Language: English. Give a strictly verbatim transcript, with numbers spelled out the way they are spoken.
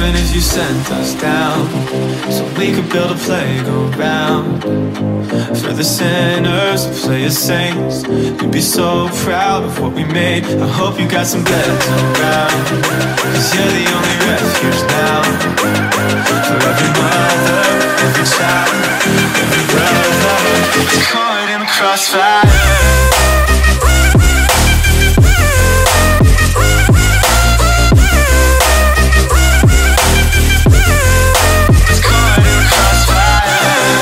heaven if you sent us down, so we could build a playground for the sinners to play as saints. We'd be so proud of what we made. I hope you got some beds around, cause you're the only refuge now for every